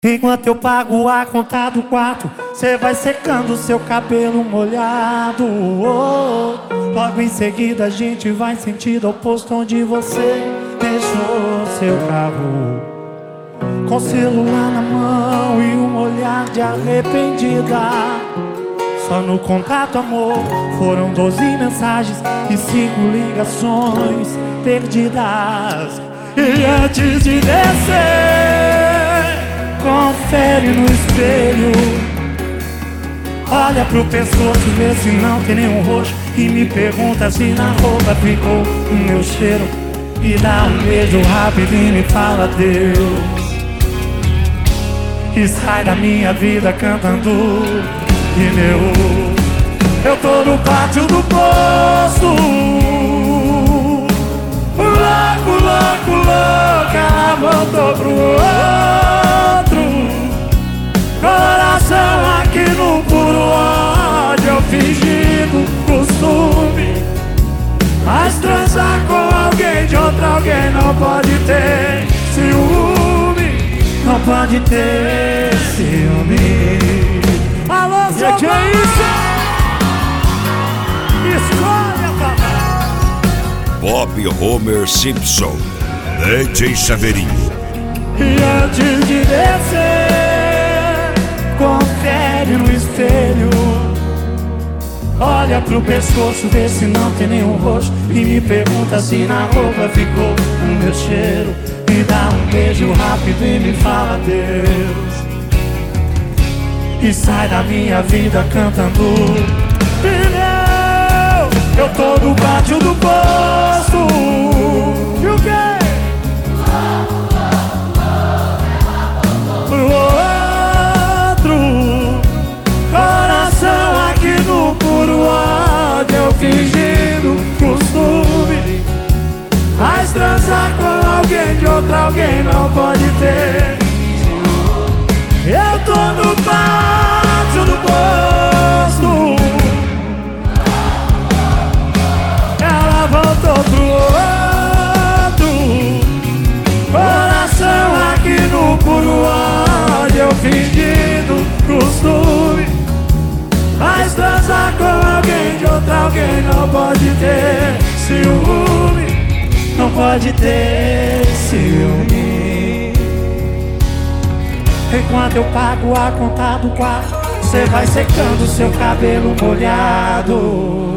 Enquanto eu pago a conta do quarto, cê vai secando seu cabelo molhado. Logo em seguida a gente vai em sentido oposto, onde você deixou seu carro, com o celular na mão e um olhar de arrependida. Só no contato, amor, foram 12 mensagens e 5 ligações perdidas. E antes de descer, confere no espelho, olha pro pescoço, vê se não tem nenhum roxo, e me pergunta se na roupa ficou o meu cheiro. E dá um beijo rápido e me fala adeus, e sai da minha vida cantando pneu. Eu tô no pátio do posto, louco, louco, louco, ela voltou pro outro. Coração aqui no puro ódio, eu fingindo costume, mas transar com alguém de outro alguém não pode ter ciúme, não pode ter ciúme. Alô, seu que é isso? Escolha, papai. Bob Homer Simpson, DJ Saveirinho. E antes de descer, confere no espelho, olha pro pescoço, vê se não tem nenhum roxo, e me pergunta se na roupa ficou o meu cheiro. Me dá um beijo rápido e me fala adeus, e sai da minha vida cantando pneu. Eu tô no pátio do posto, e o quê? Pro outro. Coração aqui no puro ódio, eu fingindo costume, mas transar com alguém de outro alguém não pode ter. Eu tô no pátio do posto, ela voltou pro outro. Coração aqui no puro ódio, eu fingindo costume, mas transar com alguém de outro alguém não pode ter ciúme, não pode ter ciúme. Enquanto eu pago a conta do quarto, cê vai secando seu cabelo molhado.